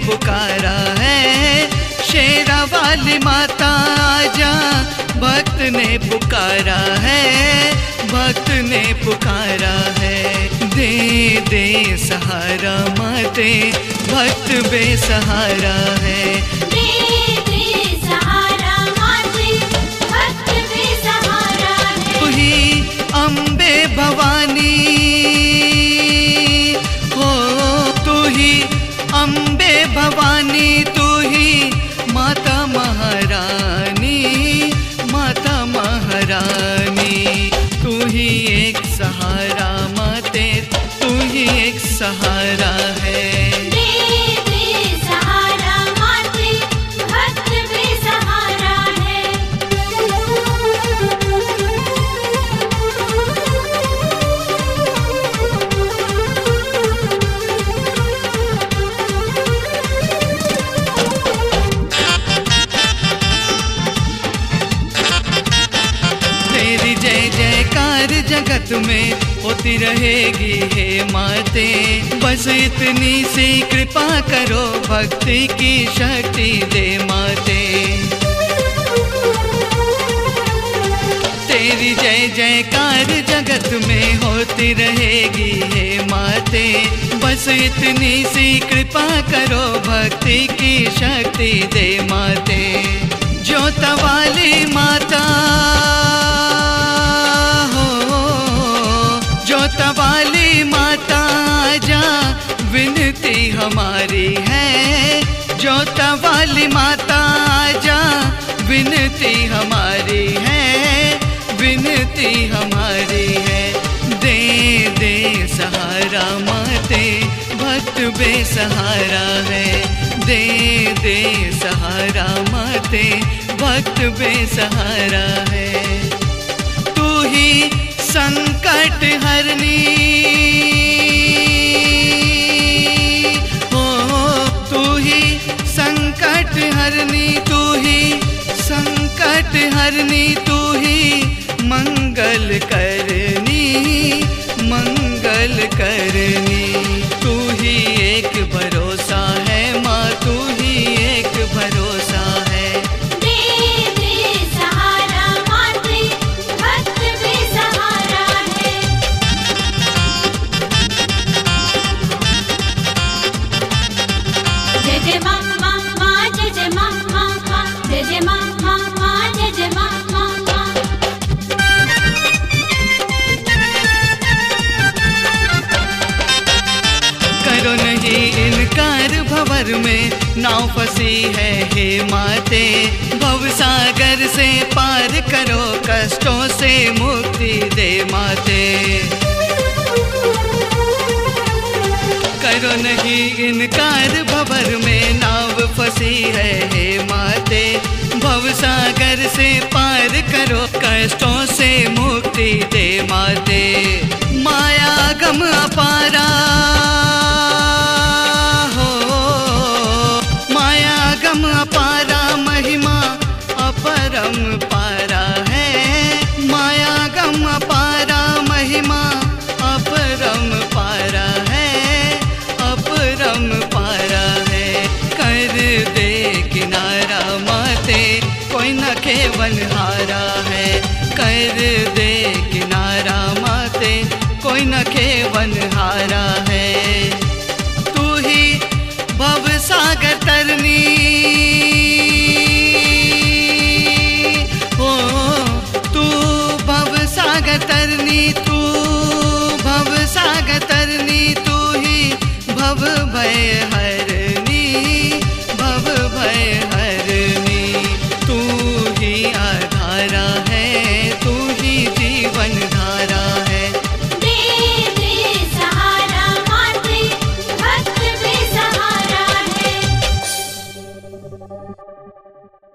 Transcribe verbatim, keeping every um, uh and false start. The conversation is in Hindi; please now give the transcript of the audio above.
पुकारा है। शेरा वाली माता आजा, भक्त ने पुकारा है, भक्त ने पुकारा है। दे दे सहारा माते, भक्त बेसहारा है। दे दे सहारा माते, भक्त बेसहारा है। तू ही अम्बे भवानी हो, तू ही अम्बे भवानी, तू ही माता महारानी, माता महारानी। तू ही एक सहारा माते, तू ही एक सहारा है। दे दे सहारा माते, भक्त बेसहारा है। तेरी जय जयकार जगत में होती रहेगी हे माते। बस इतनी सी कृपा करो, भक्ति की शक्ति दे माते। तेरी जय जयकार जगत में होती रहेगी हे माते। बस इतनी सी कृपा करो, भक्ति की शक्ति दे माते। ज्योत वाली माता हो, ज्योत वाली माता आजा, विनती हमारी है। ज्योत वाली माता आजा, विनती हमारी है, विनती हमारी है। दे दे सहारा माते, भक्त बेसहारा है। दे दे सहारा माते, भक्त बेसहारा है। तू ही संकट हरनी हो, तू ही संकट हरनी, तू ही संकट हरनी, तू ही मंगल करनी, मंगल करनी। तू ही एक भरोसा है माँ, तू ही एक भरोसा है। दे दे सहारा माते, भक्त बेसहारा है। जय जय माँ माँ माँ, जय जय माँ माँ माँ, जय जय माँ माँ माँ, जय जय माँ माँ माँ। करो नहीं इनकार, भंवर में नाव फंसी है हे माते। भव सागर से पार करो, कष्टों से मुक्ति दे माते। करो नहीं इनकार, भंवर में नाव फंसी है हे माते। भव सागर से पार करो, कष्टों से मुक्ति दे माते। माया गम अपारा हो, माया गम अपारा, महिमा अपरम पारा है। माया गम अपारा, महिमा अपरम पारा है, अपरम पारा है। कर दे किनारा माते, कोई न केवन हारा है। कर दे किनारा माते, कोई न केवन हारा है। तू ही भव सागर तरनी हो, तू भव सागर तरनी, तू भव सागर तरनी, तू ही भव भय हरनी, भव भय हरनी। तू ही आधारा है, तू ही जीवन धारा है। दे दे सहारा माते, भक्त बेसहारा है।